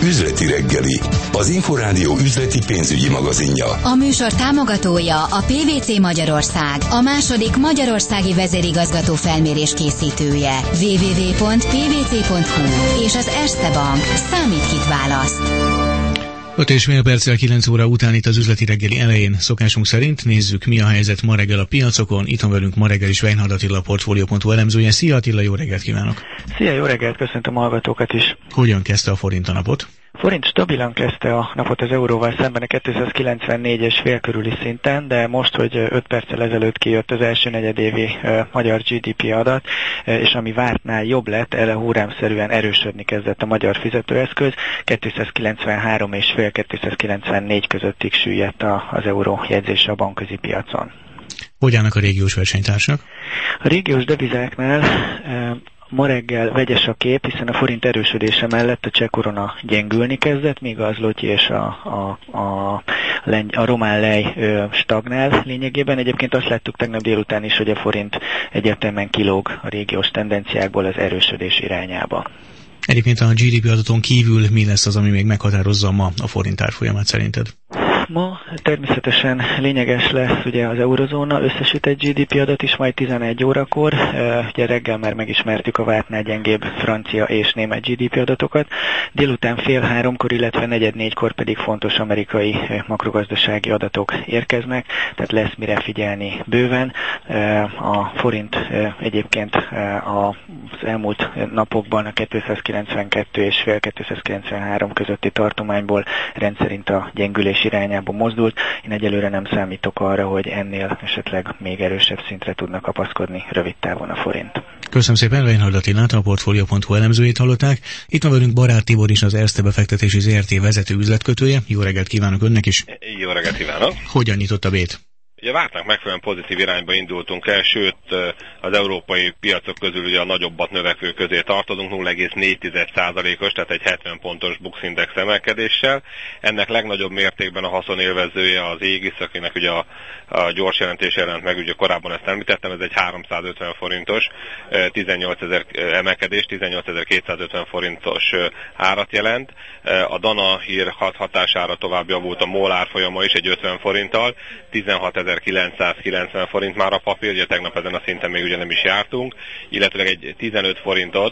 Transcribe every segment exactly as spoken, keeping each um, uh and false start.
Üzleti reggeli, az Inforádió üzleti pénzügyi magazinja. A műsor támogatója a pé vé cé Magyarország, a második magyarországi vezérigazgató felmérés készítője. double-u double-u double-u pont pé vé cé pont hú és az Erste Bank. Számít, kit választ. öt és fél perccel kilenc óra után itt az üzleti reggeli elején szokásunk szerint nézzük, mi a helyzet ma reggel a piacokon. Itt van velünk ma reggel is Weinhard Attila, Portfolio pont hu elemzője. Szia Attila, jó reggelt kívánok! Szia, jó reggelt, köszöntöm a hallgatókat is! Hogyan kezdte a forint a napot? Forint stabilan kezdte a napot az euróval szemben a kétszázkilencvennégy egész öt körüli szinten, de most, hogy öt perccel ezelőtt kijött az első negyedévi uh, magyar gé dé pé adat, uh, és ami vártnál jobb lett, ele húrámszerűen erősödni kezdett a magyar fizetőeszköz, kétszázkilencvenhárom egész öt kétszázkilencvennégy közöttig süllyedt a, az euró jegyzése a bankközi piacon. Hogy állnak a régiós versenytársak? A régiós devizáknál uh, ma reggel vegyes a kép, hiszen a forint erősödése mellett a cseh korona gyengülni kezdett, míg az zloty és a, a, a, a román lej stagnál lényegében. Egyébként azt láttuk tegnap délután is, hogy a forint egyértelműen kilóg a régiós tendenciákból az erősödés irányába. Egyébként a gé dé pé adaton kívül mi lesz az, ami még meghatározza ma a forint árfolyamát szerinted? Ma természetesen lényeges lesz ugye az eurozóna összesített gé dé pé adat is majd tizenegy órakor. Ugye reggel már megismertük a vártnál gyengébb francia és német gé dé pé adatokat. Délután fél háromkor, illetve negyed négykor pedig fontos amerikai makrogazdasági adatok érkeznek, tehát lesz mire figyelni bőven. A forint egyébként az elmúlt napokban a kétszázkilencvenkettő egész öt kétszázkilencvenhárom közötti tartományból rendszerint a gyengülés irányába mozdult. Én egyelőre nem számítok arra, hogy ennél esetleg még erősebb szintre tudnak kapaszkodni rövid távon a forint. Köszönöm szépen, Weinhard Attilát, a Portfolio pont hu elemzőjét hallották. Itt van velünk Barát Tibor is, az Erste befektetési zé er té vezető üzletkötője. Jó reggelt kívánok önnek is! Jó reggelt kívánok! Hogyan nyitott a bét? Ugye vártnak megfelelően pozitív irányba indultunk el, sőt az európai piacok közül ugye a nagyobbat növekvő közé tartozunk, nulla egész négy százalékos, tehát egy hetven pontos Bux Index emelkedéssel. Ennek legnagyobb mértékben a haszonélvezője az Aegis, akinek ugye a, a gyors jelentés jelent meg, ugye korábban ezt említettem, ez egy háromszázötven forintos tizennyolcezer emelkedés, tizennyolcezer-kétszázötven forintos árat jelent. A Dana hír hatására tovább javult a MOL árfolyama is egy ötven forinttal, tizenhatezer-kilencszázkilencven forint már a papír, ugye tegnap ezen a szinten még ugye nem is jártunk, illetve egy tizenöt forintot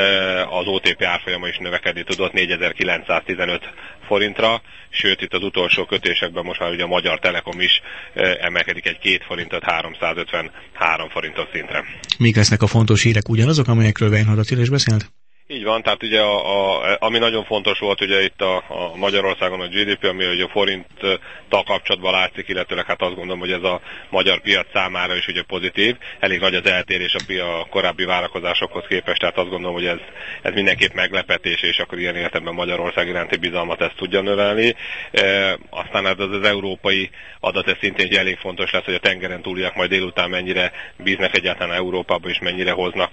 az o té pé árfolyama is növekedni tudott négyezer-kilencszáztizenöt forintra, sőt itt az utolsó kötésekben most már ugye a Magyar Telekom is emelkedik egy két forintot háromszázötvenhárom forintos szintre. Mik lesznek a fontos hírek, ugyanazok, amelyekről Weinhard Attila is beszélt? Így van, tehát ugye a, a, ami nagyon fontos volt ugye itt a, a Magyarországon a gé dé pé, ami ugye a forinttal kapcsolatban látszik, illetőleg hát azt gondolom, hogy ez a magyar piac számára is ugye pozitív. Elég nagy az eltérés a, a korábbi várakozásokhoz képest, tehát azt gondolom, hogy ez, ez mindenképp meglepetés, és akkor ilyen értelemben Magyarország iránti bizalmat ezt tudja növelni. E, aztán ez az, az európai adat, ez szintén elég fontos lesz, hogy a tengeren túliak majd délután mennyire bíznak egyáltalán Európába, és mennyire hoznak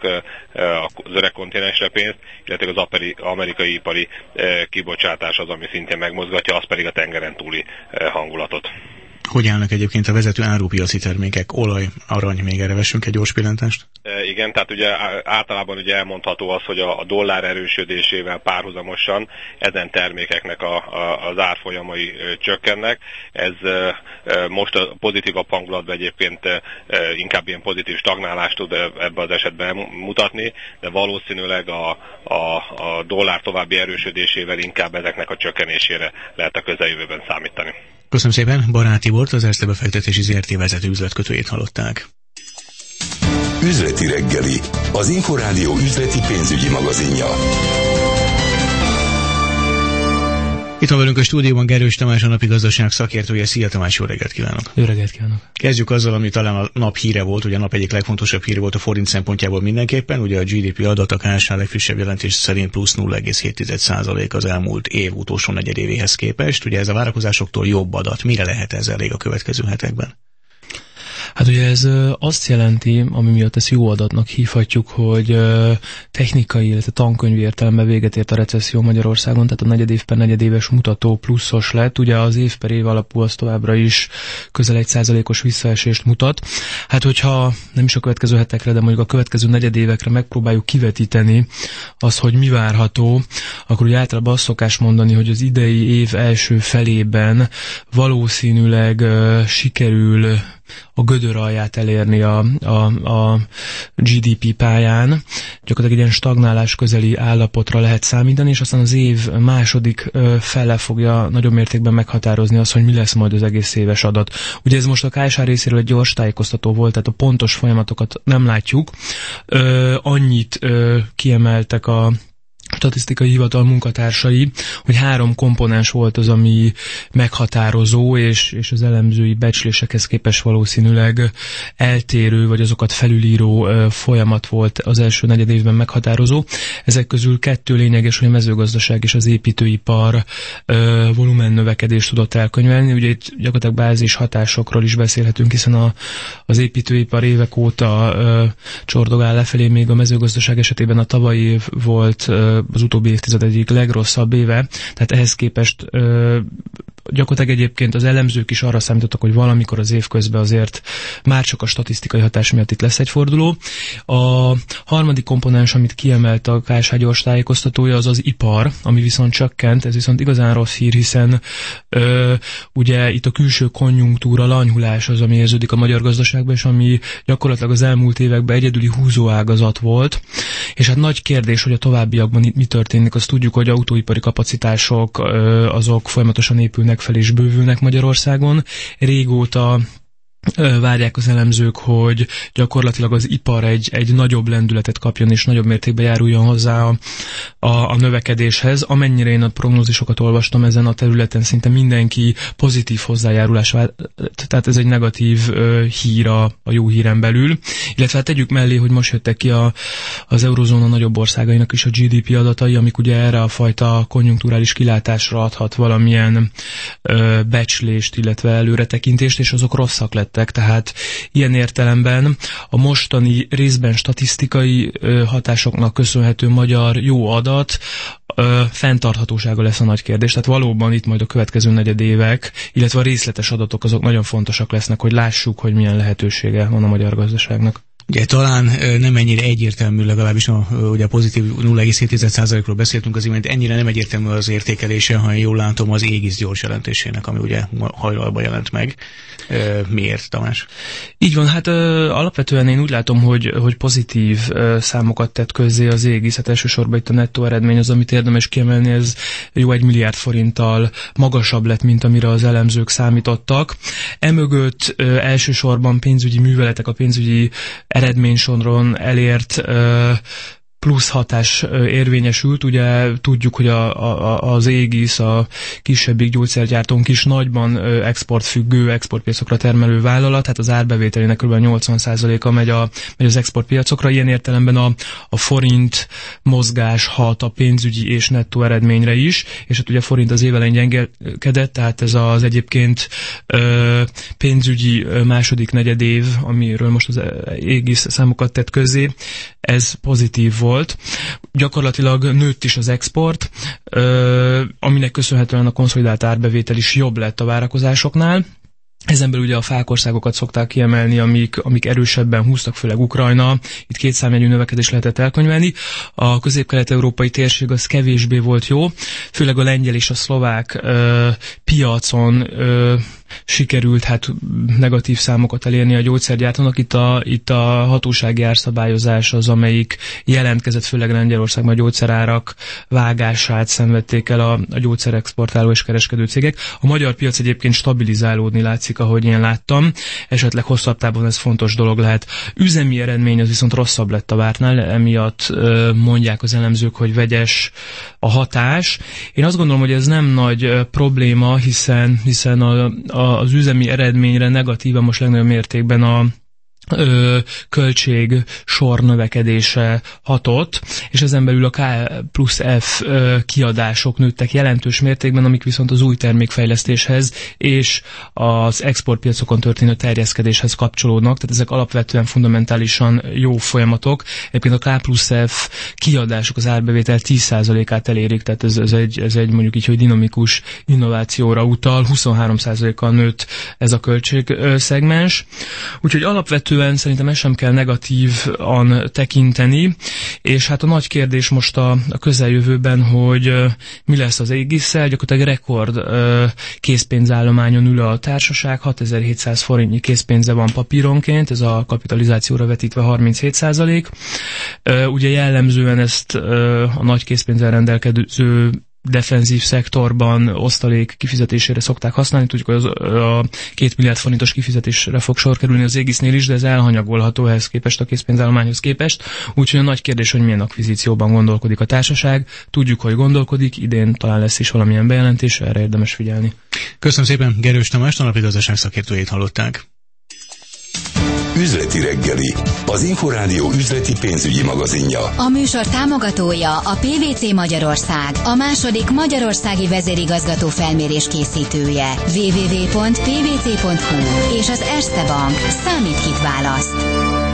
az öreg kontinensre pénzt, illetve az amerikai ipari kibocsátás az, ami szintén megmozgatja, az pedig a tengeren túli hangulatot. Hogy állnak egyébként a vezető árupiaci termékek? Olaj, arany, még erre vessünk egy gyors pillantást? E, igen, tehát ugye általában ugye elmondható az, hogy a, a dollár erősödésével párhuzamosan ezen termékeknek a, a, az árfolyamai e, csökkennek. Ez e, e, most a pozitívabb hangulatban egyébként e, inkább ilyen pozitív stagnálást tud ebben az esetben mutatni, de valószínűleg a, a, a dollár további erősödésével inkább ezeknek a csökkenésére lehet a közeljövőben számítani. Köszönöm szépen, Barát Tibort, az Erste befektetési zé er té vezető üzletkötőjét hallották. Üzleti reggeli, az Inforádió üzleti pénzügyi magazinja. Itt van velünk a stúdióban Gerős Tamás, a napi gazdaság szakértője. Szia Tamás, jó reggelt kívánok! Jó reggelt kívánok! Kezdjük azzal, ami talán a nap híre volt, ugye a nap egyik legfontosabb híre volt a forint szempontjából mindenképpen, ugye a gé dé pé adat a ká es há legfrissebb jelentés szerint plusz nulla egész hét százalék az elmúlt év utolsó negyedévéhez képest. Ugye ez a várakozásoktól jobb adat. Mire lehet ez elég a következő hetekben? Hát ugye ez azt jelenti, ami miatt ezt jó adatnak hívhatjuk, hogy technikai, illetve tankönyvi értelemben véget ért a recesszió Magyarországon, tehát a negyedév per negyedéves mutató pluszos lett. Ugye az év per év alapú az továbbra is közel egy százalékos visszaesést mutat. Hát hogyha nem is a következő hetekre, de mondjuk a következő negyedévekre megpróbáljuk kivetíteni azt, hogy mi várható, akkor ugye általában azt szokás mondani, hogy az idei év első felében valószínűleg uh, sikerül a gödör alját elérni a, a, a gé dé pé pályán. Gyakorlatilag egy ilyen stagnálás közeli állapotra lehet számítani, és aztán az év második fele fogja nagyobb mértékben meghatározni azt, hogy mi lesz majd az egész éves adat. Ugye ez most a ká es há részéről egy gyors tájékoztató volt, tehát a pontos folyamatokat nem látjuk. Ö, annyit ö, kiemeltek a statisztikai hivatal munkatársai, hogy három komponens volt az, ami meghatározó, és, és az elemzői becslésekhez képest valószínűleg eltérő, vagy azokat felülíró ö, folyamat volt az első negyed évben meghatározó. Ezek közül kettő lényeges, hogy a mezőgazdaság és az építőipar ö, volumen növekedést tudott elkönyvelni. Ugye itt gyakorlatilag bázis hatásokról is beszélhetünk, hiszen a, az építőipar évek óta ö, csordogál lefelé, még a mezőgazdaság esetében a tavalyi év volt ö, az utóbbi évtized egyik legrosszabb éve, tehát ehhez képest ö, gyakorlatilag egyébként az elemzők is arra számítottak, hogy valamikor az év közben azért már csak a statisztikai hatás miatt itt lesz egy forduló. A harmadik komponens, amit kiemelt a ká es há gyors tájékoztatója, az az ipar, ami viszont csökkent, ez viszont igazán rossz hír, hiszen ö, ugye itt a külső konjunktúra lanyhulás az, ami érződik a magyar gazdaságban, és ami gyakorlatilag az elmúlt években egyedüli húzóágazat volt, és hát nagy kérdés, hogy a továbbiakban itt mi történik. Azt tudjuk, hogy autóipari kapacitások ö, azok folyamatosan épülnek fel és bővülnek Magyarországon. Régóta várják az elemzők, hogy gyakorlatilag az ipar egy, egy nagyobb lendületet kapjon, és nagyobb mértékben járuljon hozzá a, a, a növekedéshez. Amennyire én a prognózisokat olvastam ezen a területen, szinte mindenki pozitív hozzájárulás vár, tehát ez egy negatív uh, hír a, a jó híren belül. Illetve hát tegyük mellé, hogy most jöttek ki a, az eurozóna nagyobb országainak is a gé dé pé adatai, amik ugye erre a fajta konjunkturális kilátásra adhat valamilyen uh, becslést, illetve előretekintést, és azok rosszak lettek. Tehát ilyen értelemben a mostani részben statisztikai ö, hatásoknak köszönhető magyar jó adat ö, fenntarthatósága lesz a nagy kérdés. Tehát valóban itt majd a következő negyedévek, illetve a részletes adatok azok nagyon fontosak lesznek, hogy lássuk, hogy milyen lehetősége van a magyar gazdaságnak. Ugye talán nem ennyire egyértelmű, legalábbis a, ugye a pozitív nulla egész hét százalékról beszéltünk az imént, ennyire nem egyértelmű az értékelése, ha jól látom, az égis gyors jelentésének, ami ugye hajnalban jelent meg. Miért, Tamás? Így van, hát alapvetően én úgy látom, hogy, hogy pozitív számokat tett közzé az égis, hát elsősorban itt a nettó eredmény az, amit érdemes kiemelni, ez jó egy milliárd forinttal magasabb lett, mint amire az elemzők számítottak. Emögött elsősorban pénzügyi műveletek, a pénzügyi eredménysoron elért uh, plusz hatás érvényesült. Ugye tudjuk, hogy a, a, az égis, a kisebbik gyógyszergyártónk is nagyban exportfüggő, exportpiacokra termelő vállalat, tehát az árbevételének kb. nyolcvan százaléka megy, a, megy az exportpiacokra. Ilyen értelemben a, a forint mozgás hat a pénzügyi és nettó eredményre is, és hát ugye a forint az évelején gyengélkedett, tehát ez az egyébként ö, pénzügyi második negyedév, amiről most az égis számokat tett közzé, ez pozitív volt. Volt. Gyakorlatilag nőtt is az export, aminek köszönhetően a konszolidált árbevétel is jobb lett a várakozásoknál. Ezen belül ugye a fákországokat szokták kiemelni, amik, amik erősebben húztak, főleg Ukrajna. Itt két számjegyű növekedés lehetett elkönyvelni. A közép-kelet-európai térség az kevésbé volt jó, főleg a lengyel és a szlovák ö, piacon ö, sikerült hát negatív számokat elérni a gyógyszergyártónak. Itt a, itt a hatósági árszabályozás az, amelyik jelentkezett, főleg Lengyelországban a gyógyszerárak vágását szenvedték el a, a gyógyszerexportáló és kereskedő cégek. A magyar piac egyébként stabilizálódni látszik, ahogy én láttam. Esetleg hosszabb távon ez fontos dolog lehet. Üzemi eredmény az viszont rosszabb lett a vártnál, emiatt ö, mondják az elemzők, hogy vegyes a hatás. Én azt gondolom, hogy ez nem nagy ö, probléma, hiszen, hiszen a, a, az üzemi eredményre negatívan most legnagyobb mértékben a ö, költség sor növekedése hatott, és ezen belül a K plusz F ö, kiadások nőttek jelentős mértékben, amik viszont az új termékfejlesztéshez és az exportpiacokon történő terjeszkedéshez kapcsolódnak, tehát ezek alapvetően fundamentálisan jó folyamatok. Egyébként a K plusz F kiadások az árbevétel tíz százalékát elérik, tehát ez, ez, egy, ez egy mondjuk így, hogy dinamikus innovációra utal, huszonhárom százalékkal nőtt ez a költségszegmens. Úgyhogy alapvetően szerintem ezt sem kell negatívan tekinteni, és hát a nagy kérdés most a, a közeljövőben, hogy uh, mi lesz az égisszel, gyakorlatilag rekord uh, készpénzállományon ül a társaság, hatezer-hétszáz forintnyi készpénze van papíronként, ez a kapitalizációra vetítve harminchét százalék. Uh, ugye jellemzően ezt uh, a nagy készpénzzel rendelkező defenzív szektorban osztalék kifizetésére szokták használni. Tudjuk, hogy az, a két milliárd forintos kifizetésre fog sor kerülni az Aegisnél is, de ez elhanyagolható ehhez képest, a készpénzállományhoz képest. Úgyhogy a nagy kérdés, hogy milyen akvizícióban gondolkodik a társaság. Tudjuk, hogy gondolkodik, idén talán lesz is valamilyen bejelentés, erre érdemes figyelni. Köszönöm szépen, Gerős Tamás, a napi gazdaság szakértőjét hallották. Üzleti reggeli, az Inforádió üzleti pénzügyi magazinja. A műsor támogatója a pé vé cé Magyarország, a második magyarországi vezérigazgató felmérés készítője. double-u double-u double-u pont pé vé cé pont hú és az Erste Bank. Számít, kit választ.